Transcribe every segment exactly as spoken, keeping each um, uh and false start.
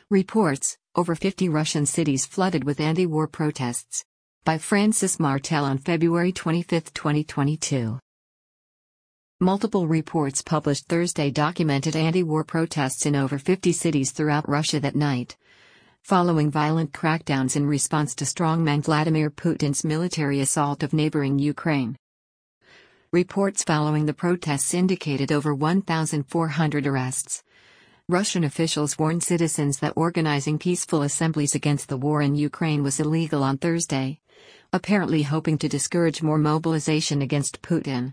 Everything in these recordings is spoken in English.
Reports, over fifty Russian cities flooded with anti-war protests. By Francis Martel on February twenty-fifth, twenty twenty-two. Multiple reports published Thursday documented anti-war protests in over fifty cities throughout Russia that night, following violent crackdowns in response to strongman Vladimir Putin's military assault of neighboring Ukraine. Reports following the protests indicated over one thousand four hundred arrests. Russian officials warned citizens that organizing peaceful assemblies against the war in Ukraine was illegal on Thursday, apparently hoping to discourage more mobilization against Putin.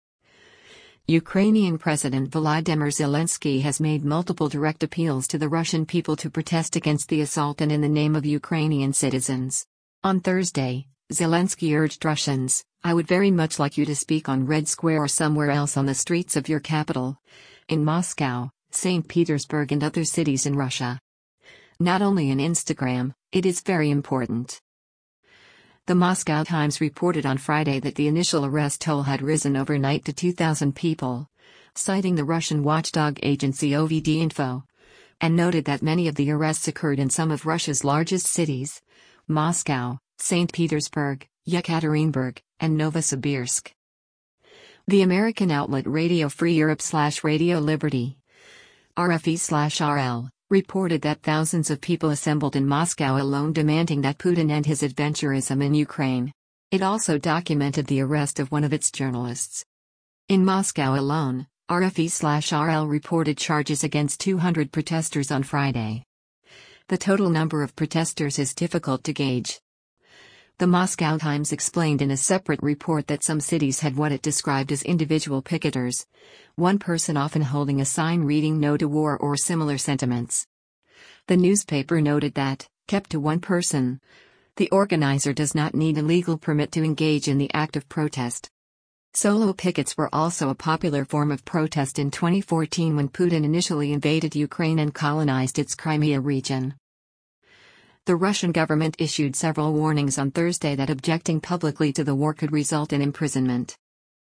Ukrainian President Volodymyr Zelensky has made multiple direct appeals to the Russian people to protest against the assault and in the name of Ukrainian citizens. On Thursday, Zelensky urged Russians, "I would very much like you to speak on Red Square or somewhere else on the streets of your capital, in Moscow, Saint Petersburg and other cities in Russia. Not only in Instagram, it is very important." The Moscow Times reported on Friday that the initial arrest toll had risen overnight to two thousand people, citing the Russian watchdog agency O V D Info, and noted that many of the arrests occurred in some of Russia's largest cities: Moscow, Saint Petersburg, Yekaterinburg, and Novosibirsk. The American outlet Radio Free Europe slash Radio Liberty, R F E slash R L, reported that thousands of people assembled in Moscow alone demanding that Putin end his adventurism in Ukraine. It also documented the arrest of one of its journalists. In Moscow alone, R F E slash R L reported charges against two hundred protesters on Friday. The total number of protesters is difficult to gauge. The Moscow Times explained in a separate report that some cities had what it described as individual picketers, one person often holding a sign reading "No to War" or similar sentiments. The newspaper noted that, kept to one person, the organizer does not need a legal permit to engage in the act of protest. Solo pickets were also a popular form of protest in twenty fourteen when Putin initially invaded Ukraine and colonized its Crimea region. The Russian government issued several warnings on Thursday that objecting publicly to the war could result in imprisonment.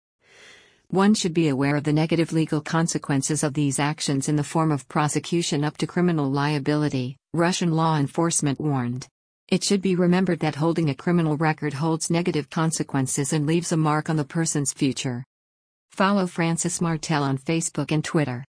One should be aware of the negative legal consequences of these actions in the form of prosecution up to criminal liability, Russian law enforcement warned. It should be remembered that holding a criminal record holds negative consequences and leaves a mark on the person's future. Follow Francis Martel on Facebook and Twitter.